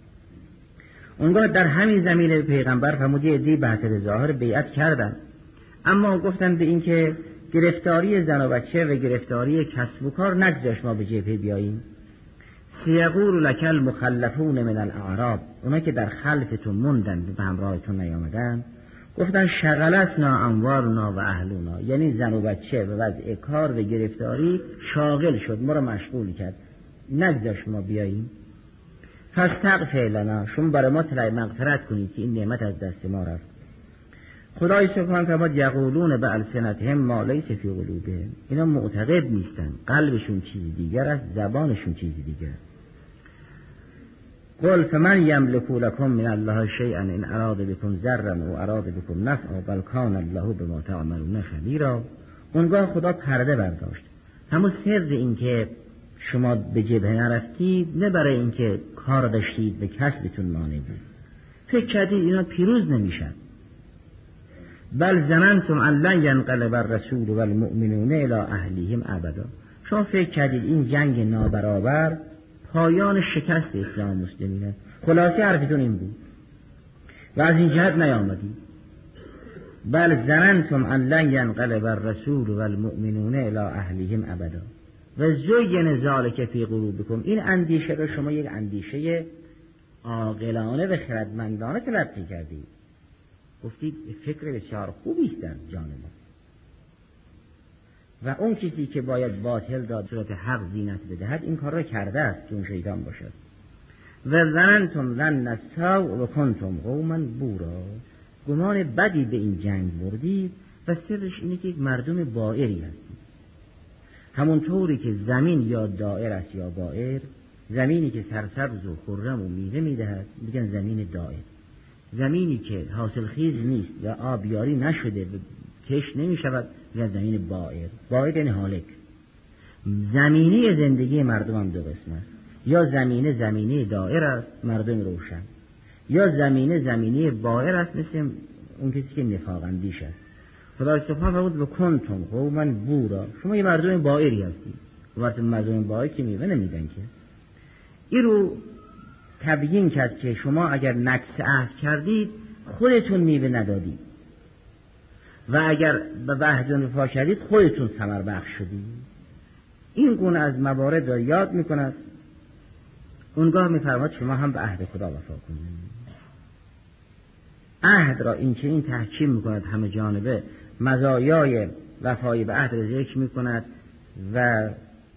اونگاه در همین زمینه پیغمبر فرمود یه عده‌ای به حسب ظاهر بیعت کردن، اما گفتن به این که گرفتاری زن و بچه و گرفتاری کسب و کار نگذاشت ما به جبهه بیاییم. سیقول لک المخلفون من الاعراب، اونا که در خلفتون موندن به همراهتون نیامدن، گفتن شغلتنا اموالنا و اهلنا، یعنی زن و بچه و وضع کار و گرفتاری شاغل شد، ما را مشغول کرد، نگذاشت ما بیاییم. فاستغفر لنا، شما برای ما طلب مغفرت کنید که این نعمت از دست ما رفت. خدای سبحانه فرمود یقولون بألسنتهم ما لیس فی قلوبهم، اینا معتقد نیستن، قلبشون چیزی دیگر است، زبانشون چیزی دیگر است. قل فمن یملک لکم من الله شیئا ان اراد بكم ضرا و اراد بكم نفعا بل کان الله بما تعملون خبیرا. اونگاه خدا پرده برداشت. همون سر این که شما به جبهه نرفتید نه برای اینکه کار داشتید به کسبتون مانع بود، فکر کردید اینا پیروز نمیشن، بل ظننتم ان لن ينقلب الرسول والمؤمنون الى اهلیهم ابدا، شما فکر کردید این جنگ نابرابر پایان شکست اسلام مسلمینه. خلاصه حرفتون این بود و از این جهت نیامدید. بل ظننتم ان لن ينقلب الرسول والمؤمنون الى اهلیهم ابدا و زین ذلک فی قلوبکم، این اندیشه رو شما یک اندیشه عاقلانه و خردمندانه تلقی کردید، گفتید فکر بسیار خوبی است در جان ما و اون کسی که باید باطل را صورت حق زینت بدهد این کار را کرده است که اون شیطان باشد. و ظننتم ظن السوء و کنتم قوما بورا، گمان بدی به این جنگ بردید و سرش اینه که یک مردم بائری هستید. همونطوری که زمین یا دائر است یا بائر، زمینی که سرسبز و خرم و میوه میدهد میگن زمین دائر، زمینی که حاصل خیز نیست و آبیاری نشده و کش نمی شود میگن زمین بائر. بائر یعنی هالک. زمینی زندگی مردم هم دو قسم است، یا زمینه دائر است مردم روشن، یا زمینه بائر است مثل اون کسی که نفاق اندیش است. خدای سبحانه فرمود و کنتم قوما بورا، شما یه مردم بائری هستید. وقتی مردم بائر که میوه نمیدن که. این رو تبیین کرد که شما اگر نکث عهد کردید خودتون میوه ندادید و اگر به عهدتون وفا کردید خودتون ثمر بخش شدید. این گونه از موارد را یاد میکند. اونگاه میفرماد شما هم به عهد خدا وفا کنید. عهد را این چنین تحکیم میکند، همه جانبه مزایای وفای به عهد را ذکر میکند و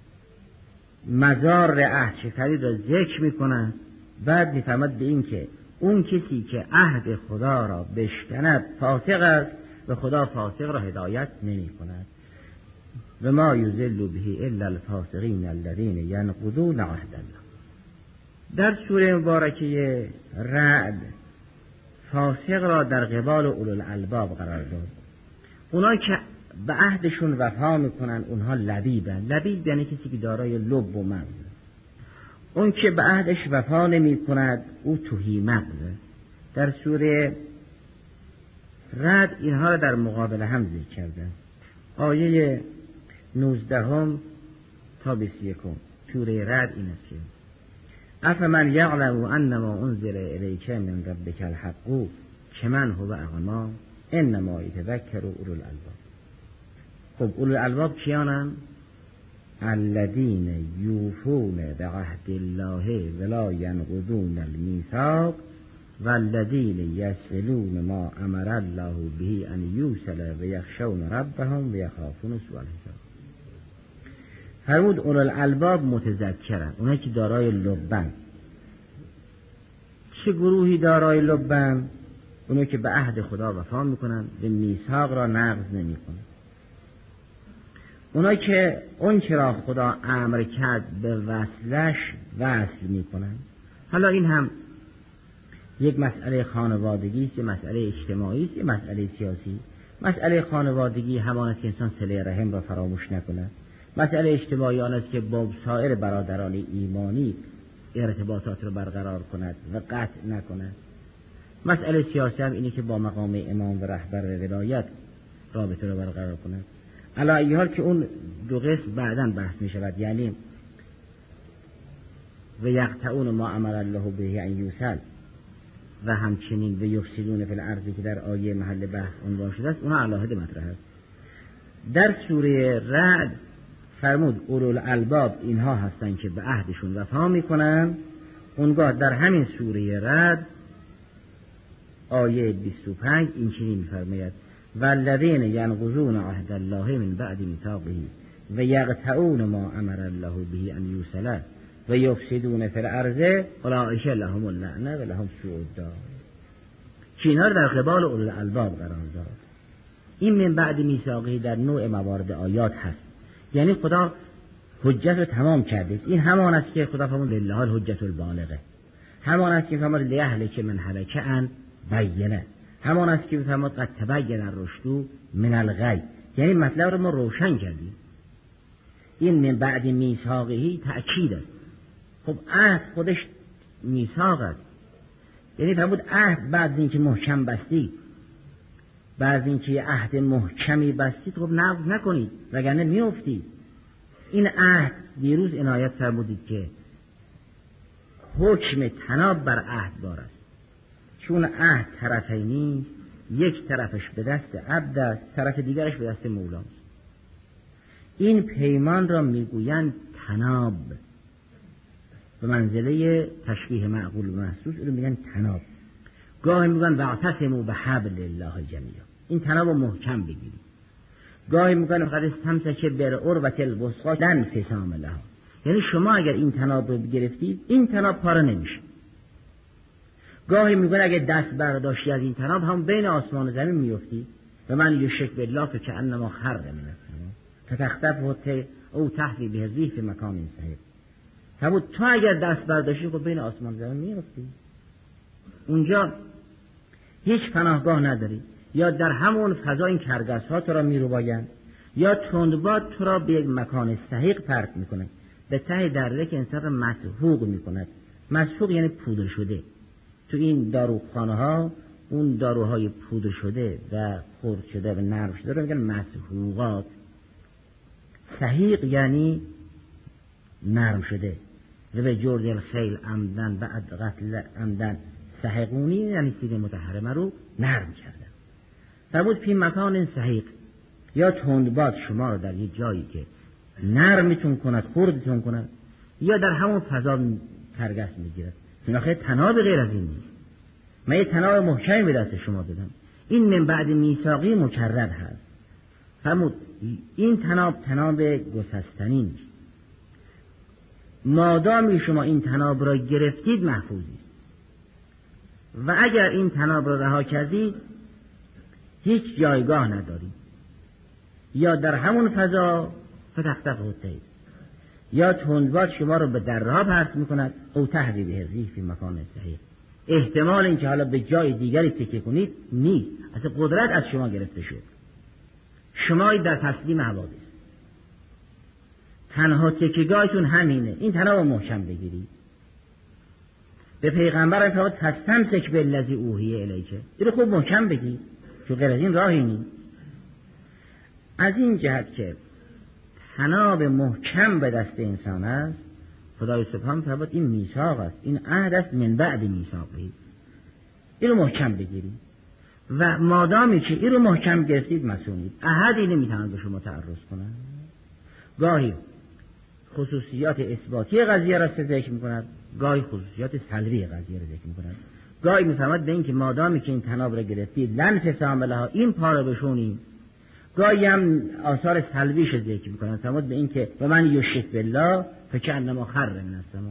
مزار عهد شکنی را ذکر میکند. بعد میفرماد به این که اون کسی که عهد خدا را بشکند فاسق است و خدا فاسق را هدایت نمی کند. و ما یضل به الا الفاسقین الذین ینقضون عهد الله. در سوره مبارکه رعد فاسق را در قبال اولوالالباب قرار داد. اونا که به عهدشون وفا میکنن اونها لبیبن. لبیب یعنی کسی که دارای لب و مغز. اون که به عهدش وفا نمی کند او تهی مغزه. در سوره رعد اینها را در مقابل هم ذکر کردن. آیه 19 تا 21 سوره رعد این است: افمن یعلم انما انزل الیک من ربک الحق کمن هو اعمی انما یتذکر اولو الالباب. خب اولو الالباب کیانن؟ الذین یوفون بعهد الله ولا ینقضون المیثاق والذین یصلون ما امر الله به ان یوصل و یخشون ربهم و یخافون سوء الحساب. فرمود اولو الالباب متذکرن، اونایی که دارای لبن. چه گروهی دارای لبن؟ اونایی که به عهد خدا وفا میکنن، به میثاق را نقض نمیکنن. اونایی که اون چرا خدا امر کرد به وصلش وصل میکنن. حالا این هم یک مسئله خانوادگی است، یک مسئله اجتماعی است، یک مسئله سیاسی. مسئله خانوادگی همان است که انسان صله رحم را فراموش نکند. مسئله اجتماعی آن است که با سایر برادران ایمانی ارتباطات را برقرار کند و قطع نکند. مسئله سیاسی هم اینه که با مقام امام و رهبر ولایت رابطه را برقرار کند. علی ای حال که اون دو قسم بعداً بحث می شود، یعنی و یقطعون ما امر الله به ان یوصل و همچنین و یفسدون فی الارض که در آیه محل بحث عنوان شده است، اونها علاهده مطرح است. در سوره رعد فرمود اولوالالباب اینها هستند که به عهدشون وفا میکنن. اونگاه در همین سوره رعد آیه 25 این چنین میفرماید: والذین ینقضون عهد الله من بعد میثاقه و یقطعون ما امر الله به ان یوصل و یفسدون فی الارض اولئک لهم اللعنه و لهم سوء الدار. که اینها در قبال اولوالالباب قرار داد. این من بعد میثاقه در نوع موارد آیات هست، یعنی خدا حجت رو تمام کرده. این همان است که خدا فرمود لله الحجت البالغه، همان است که فرمود لیهلک من هلک عن بینه، همان است که فرمود قد تبین الرشد من الغی، یعنی مطلب رو ما روشن کردیم. این من بعد میثاقه تأکید است. خب عهد خودش میثاق است، یعنی فرمود عهد بعد از اینکه محکم بستی، بعد از اینکه عهد محکمی بستید خب نقض نکنید وگرنه میافتید. این عهد دیروز عنایت فرمودید که حکم تناب بر عهد بار است، چون عهد طرفی نیست، یک طرفش به دست عبد است، طرف دیگرش به دست مولاست. این پیمان را میگویند تناب، به منزله تشبیه معقول و محسوس رو میگن تناب. گاهی میگن واعتصموا بحبل الله جمیعا، این تناب رو محکم بگیرید. گاهی میگن فقط استمسک بالعروة الوثقی لا انفصام لها، یعنی شما اگر این تناب رو گرفتید این تناب پاره نمیشه. گاهی میگن اگر دست برداشتی از این تناب هم بین آسمان و زمین میفتی و من یشرک بالله فکأنما خر من السماء فتخطفه او تهوی به الريح فی مکان سحیق. همون تو اگر دست برداشتی خب بین آسمان و زمین میفتی، اونجا هیچ پناهگاه نداری. یا در همون فضا این کرگس ها تو را میروبایند، یا تندباد تو را به یک مکان سحیق پرت میکنه، به ته دره که انسان را مسحوق میکند. مسحوق یعنی پودر شده. تو این داروخانه ها اون داروهای پودر شده و خرد شده و نرم شده رو میگن مسحوقات. سحیق یعنی نرم شده. و به جرد الخیل عمدن بعد قتل عمدن سحقونی، یعنی سیده متحرمه رو نرم کردن. فرمود فی مکان سحیق، یا تندباد شما رو در یک جایی که نرمتون کند، خردتون کند، یا در همون فضا کرگس میگیرد. چون آخه تناب غیر از این نیست. من یه تناب محکمی به دست شما بدم، این من بعد میثاقی مکرر هست. فرمود این تناب گسستنی نیست. مادامی شما این تناب را گرفتید محفوظید، و اگر این تناب را رها کردید هیچ جایگاه ندارید. یا در همون فضا فتخطفه الطیر، یا تندباد شما رو به درها پرت میکند، او تهوی به الريح فی مکان صحیح. احتمال اینکه حالا به جای دیگری تکیه کنید نیست، اصلا قدرت از شما گرفته شد، شما در تسلیم حوادث. تنها تکیه‌گاهتون همینه، این تنها محکم بگیرید. به پیغمبر فرمود فاستمسک بالذی اوحی الیک، اینو خوب محکم بگید، چون غیر از این راهی نیست. از این جهت که تناب محکم به دست انسان است، خدای سبحان فرمود این میثاق است، این عهد است من بعد میثاقی، اینو محکم بگیرید و مادامی که اینو محکم گرفتید مسئولید. عهدی نمیتونن به شما تعرض کنن. گاهی خصوصیات اثباتی قضیه را ذکر میکنند، گاهی خصوصیات سلبی قضیه را ذکر میکنند. گاهی میفهمد به این که مادامی که این تناب را گرفتید لن تسام لها، این پا را بشونید. گاهی هم آثار سلبیش ذکر میکنند، فرمود به این که و من یشرک بالله فکأنما خر من السما.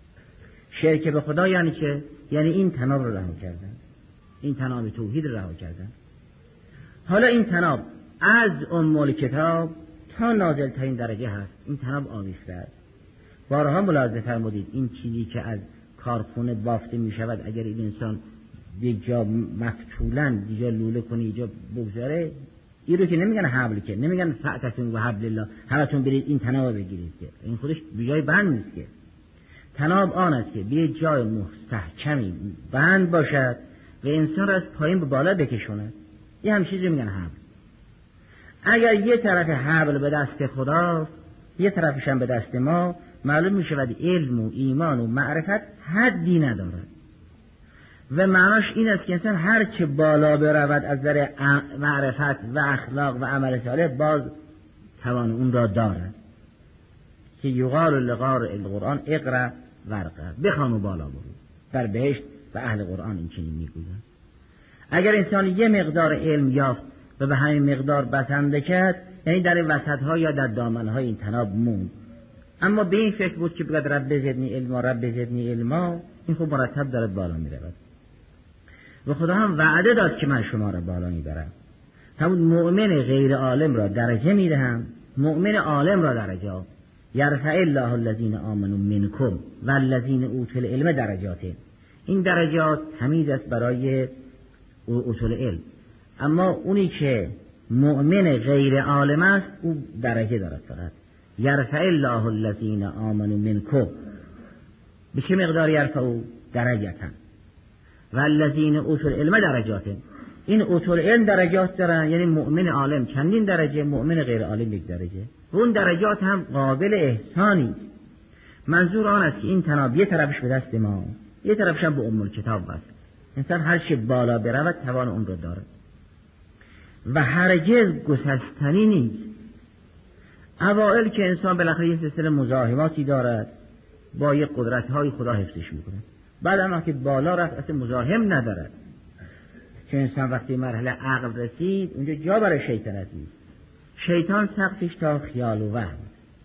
شرک به خدا یعنی چه؟ یعنی این تناب را رها کردن، این تناب توحید را رها کردن. حالا این تناب از ام کتاب تا نازل ترین درجه هست، این تناب آویخته است. بارها ملاحظه فرمودید این چیزی که از کارخونه بافته می شود، اگر این انسان یک جا مفتولن، یک جا لوله کنه، یک جا بگذاره، این رو که نمیگن حبل، که نمیگن فاعتصموا بحبل الله، همتون برید این تناب بگیرید، که این خودش به جای بند نیست. که تناب آن است که به جای مستحکمی بند باشد و انسان را از پایین به بالا بکشوند. این هم چیزی میگن حبل. اگر یه طرف حبل به دست خداست، یه طرفش هم به دست ما، معلوم می شود علم و ایمان و معرفت حدی ندارد و معناش این است که انسان هر چه بالا برود از در معرفت و اخلاق و عمل صالح، باز توان اون را دارد. که یقال لقارئ القرآن اقرأ ورقه، بخوان و بالا برو. در بهشت و اهل قرآن این چنین میگویند. اگر انسان یه مقدار علم یافت و به همین مقدار بسنده کرد، یعنی در این وسط‌ها یا در دامن‌های این تناب موند، اما به این فکر بود که بگد رب زدنی علما، رب زدنی علما، این خوب مرتب داره بالا می‌رود و خدا هم وعده داد که من شما را بالا میبرم. همون مؤمن غیر عالم را درجه میدهم، مؤمن عالم را درجه. یرفع الله الذین آمنوا منکم والذین اوتوا العلم درجات. این درجات حمید است برای اصول علم، اما اونی که مؤمن غیر عالم است او درجه دارد فقط. یرفع الله الذین آمنوا منکم، به چه مقدار یرفعوا؟ درجتا. والذین اوتوا العلم درجات. این اوتوا العلم درجات دارن، یعنی مؤمن عالم چندین درجه، مؤمن غیر عالم یک درجه. و اون درجات هم قابل احسانی. منظور آن است که این تناب یه طرفش به دست ما، یه طرفش هم به ام کتاب است. انسان هر چه بالا برود توان اون رو دارد و هرگز گسستنی نیست. اوائل که انسان بالاخره یه سلسله مزاحماتی دارد، با یه قدرت‌های خدا حفظش میکنه. بعد اما که بالا رفت اصلا مزاحم ندارد. چون انسان وقتی مرحله عقل رسید اونجا جا برای شیطنت نیست. شیطان سقفش تا خیال و وهم.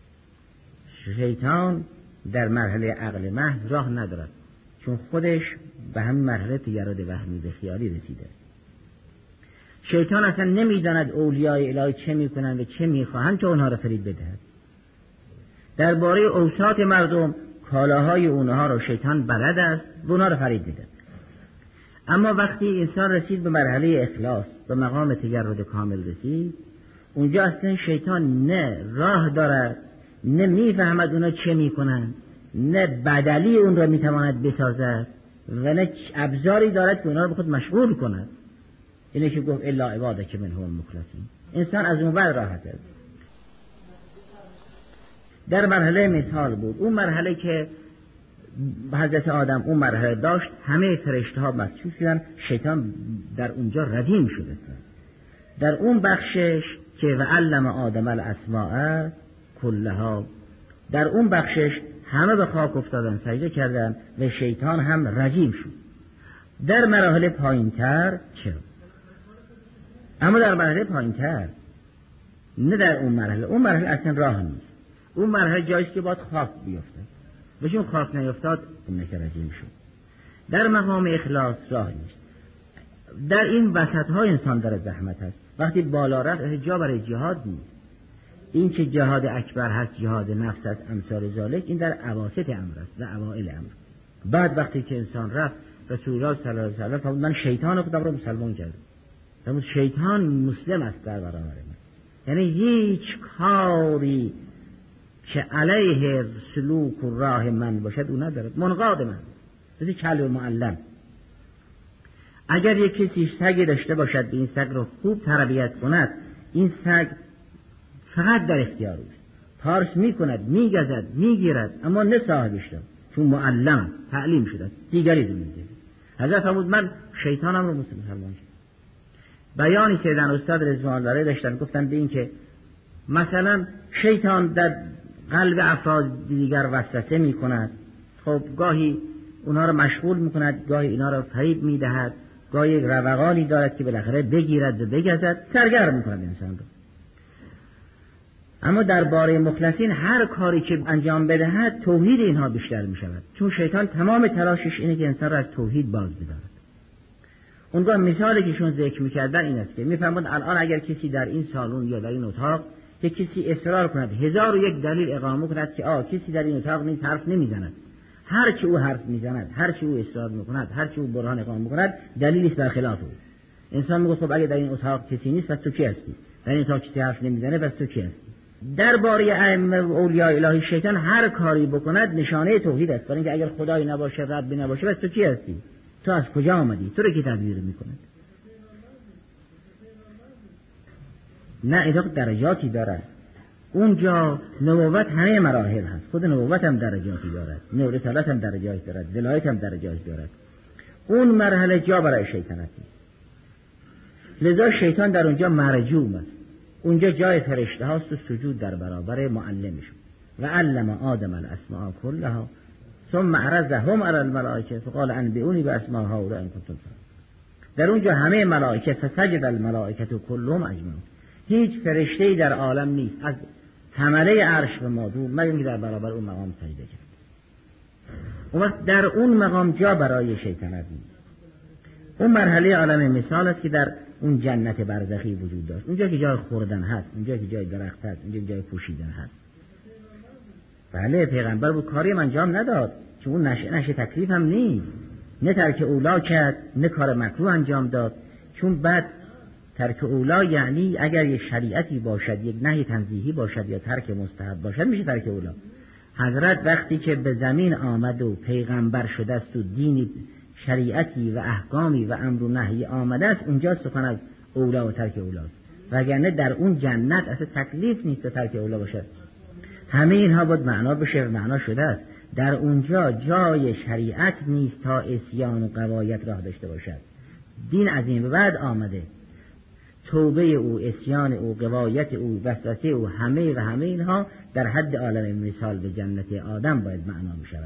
شیطان در مرحله عقل محض راه ندارد، چون خودش به همین مرحله تجرد وهمی به خیالی رسیده. شیطان اصلا نمیداند اولیای الهی چه میکنند و چه میخواهند که اونها را فریب بدهد. درباره اوساط مردم، کالاهای اونها را شیطان بلد است و اونها را فریب بدهد. اما وقتی انسان رسید به مرحله اخلاص، به مقام تجرد کامل رسید، اونجا اصلا شیطان نه راه دارد، نه میفهمد اونا چه میکنند، نه بدلی اون را میتواند بسازد و نه ابزاری دارد که اونا را به خود مشغول کند. اینه که گفت الا عبادک منهم المخلصین. انسان از اون ور راحت است. در مرحله مثال بود، اون مرحله که حضرت آدم اون مرحله داشت، همه فرشته ها مسجود شدن، شیطان در اونجا ردیم شده. در اون بخشش که و علم آدم الاسماء کلها، در اون بخشش همه به خاک افتادن، سجده کردن و شیطان هم رجیم شد. در مراحل پایین‌تر چرا؟ اما در مرحله پایین‌تر، نه در اون مرحله اصلا راه نیست. اون مرحله جاییست که باید خاک بیفته و چون خاک نیفتاد اون نکه رجیم شد. در مقام اخلاص راه نیست. در این وسط ها انسان داره زحمت هست. وقتی بالا رفت جا برای جهاد نیست. این که جهاد اکبر هست، جهاد نفس است، امثال ذالک، این در اواسط امر است و اوائل امر. بعد وقتی که انسان رفت، رسول الله صلی الله علیه و سلم فرمود من شیطان خودم رو مسلمان کردم. فرمود شیطان مسلم است در برابر من. یعنی هیچ کاری که علیه سلوک و راه من باشد او ندارد، منقاد من. مثل کلب معلم. اگر یک کسی سگی داشته باشد به این سگ رو خوب تربیت کند، این سگ فقط در اختیار اوست، پارس میکند، میگزد، میگیرد، اما نه صاحبش داد، چون معلم تعلیم شده دیگری رو میگیره. حضرت فرمود من شیطانم رو مسلمان کردم. بیانی سیدن استاد رضوان الله داشتن، گفتن به این که مثلا شیطان در قلب افراد دیگر وسوسه میکند، خب گاهی اونها رو مشغول میکند، گاهی اینا رو فریب میدهد، گاهی یک روغانی دارد که بالاخره بگیرد و بگزد، سرگرم میکند انسان رو. اما درباره مخلصین هر کاری که انجام بدهد توحید اینها بیشتر میشود، چون شیطان تمام تلاشش اینه که انسان را از توحید باز بدارد. اونگاه مثالی که شون ذکر میکردن این است که میفهمند الان اگر کسی در این سالن یا در این اتاق یک کسی اصرار کند 1001 دلیل اقامه کند که کسی در این اتاق نیست حرف نمیزند، هر چی او حرف میزند، هر چی او اصرار میکند، هر چی او برهان اقامه میکند دلیلی است برخلاف او. انسان میگه خب اگه در این اتاق کسی نیست پس تو کی هستی؟ در این اتاق کسی حرف نمیزنه پس تو کی هستی؟ درباره ائمه و اولیاء الهی شیطان هر کاری بکند نشانه توحید است، برای اینکه اگر خدایی نباشه، ربی نباشه پس تو کی هستی؟ تو از کجا آمدی؟ تو رو کی تدبیر میکند؟ نه، اینا درجاتی دارد. اونجا نبوت همه مراحل هست، خود نبوت هم درجاتی دارد، رسالت هم درجاتی دارد، ولایت هم درجاتی دارد. اون مرحله جا برای شیطان است، لذا شیطان در اونجا مرجوم است. اونجا جای فرشته هاست و سجود در برابر معلمشون. و علم آدم الاسماء كلها ثم عرضهم على الملائکه فقال انبئونی باسماء هؤلاء ان کنتم صادقین. در اونجا همه ملائکه فسجد الملائکه كلهم اجمعون. هیچ فرشته‌ای در عالم نیست از حمله عرش و مادون مگر اینکه در برابر اون مقام سجده کرد. اون وقت در اون مقام جا برای شیطان نیست. اون مرحله عالم مثال است که در اون جنت برزخی وجود داشت، اونجا که جای خوردن هست، اونجا که جای درخت هست، اونجا که جای پوشیدن هست. بله پیغمبر بود کاری انجام نداد، چون اون نشه تکلیف هم نیست، نه ترک اولا کرد نه کار مکروه انجام داد. چون بعد ترک اولا یعنی اگر یک شریعتی باشد، یک نهی تنزیهی باشد یا ترک مستحب باشد میشه ترک اولا. حضرت وقتی که به زمین آمد و پیغمبر شده است و دینی شریعتی و احکامی و امر و نهی آمده است، اونجا سخن از اولا و ترک اولاست. وگرنه در اون جنت اصلا تکلیف نیست ترک اولا باشد. همه اینها باید معنا بشه و معنا شده است. در اونجا جای شریعت نیست تا عصیان و غوایت راه داشته باشد. دین از این بعد آمده، توبه او، عصیان او، غوایت او، وسوسه او، همه اینها در حد عالم مثال به جنت آدم باید معنا بشود.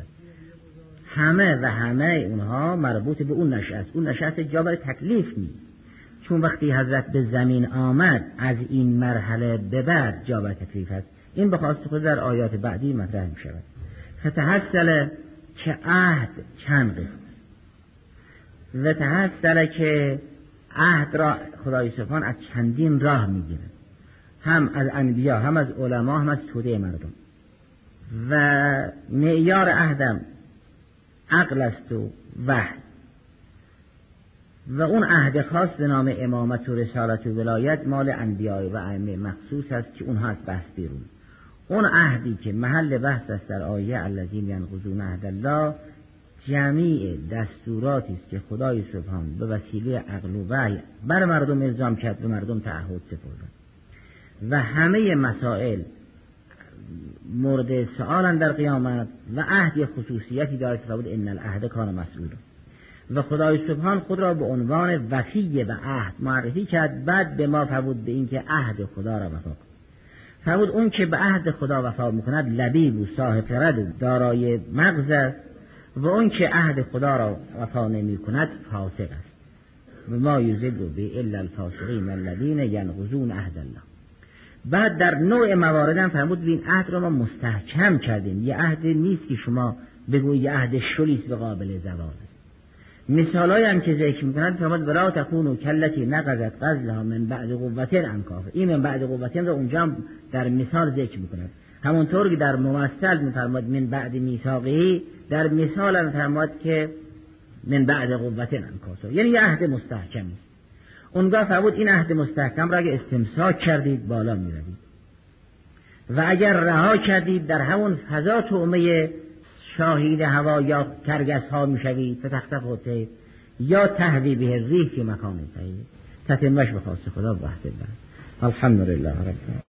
همه اونها مربوط به اون نشأه است. اون نشأه جا برای تکلیف نیست، چون وقتی حضرت به زمین آمد از این مرحله به بعد جا برای تکلیف است. این به خاص خود در آیات بعدی مطرح می شود. فتحصل که عهد چند قسم و تحصل که عهد را خدای سبحان از چندین راه می گیرد، هم از انبیا، هم از علما، هم از توده مردم. و معیار عهدم عقل است و وحی. و اون عهد خاص به نام امامت و رسالت و ولایت مال انبیاء و ائمه مخصوص است که اونها از بحث بیرون. اون عهدی که محل بحث است در آیه الذین ینقضون عهد الله جمیع دستوراتی است که خدای سبحان به وسیله عقل و وحی بر مردم الزام کرد، به مردم تعهد سپرد و همه مسائل مورد سؤالن در قیامت و عهد خصوصیتی دارد که فرمود ان العهد کان مسئولا. و خدای سبحان خود را به عنوان وفی به عهد معرفی کرد. بعد به ما فرمود به این که عهد خدا را وفا کن. فرمود اون که به عهد خدا وفا میکند لبیب و صاحب خرد و دارای مغز است، و اون که عهد خدا را وفا نمی کند فاسق است. و ما یضل به الا الفاسقین الذین ینقضون عهد الله. بعد در نوع موارد هم فرمود این عهد را ما مستحکم کردیم. یه عهد نیست که شما بگویید یه عهد شلیست به قابل زوال است. مثالایی هم که ذکر میکنند فرمود بلا تکونوا کلتی نقضت غزلها من بعد قوة انکافا. این من بعد قوة رو اونجا هم در مثال ذکر میکند، همونطور که در ممثل میفرماد من بعد میثاقه، در مثال هم میفرماد که من بعد قوة انکاسا، یعنی یه عهد مستحکمی. اونجا فرمود این عهد مستحکم را اگه استمساک کردید بالا میروید و اگر رها کردید در همون فضا طعمه شاهین هوا یا کرگس ها میشوید فتختف الطیر یا تهوی به الریح که مکان بعید. تتمش به خواست خدا و وحده الله. الحمدلله رب العالمین.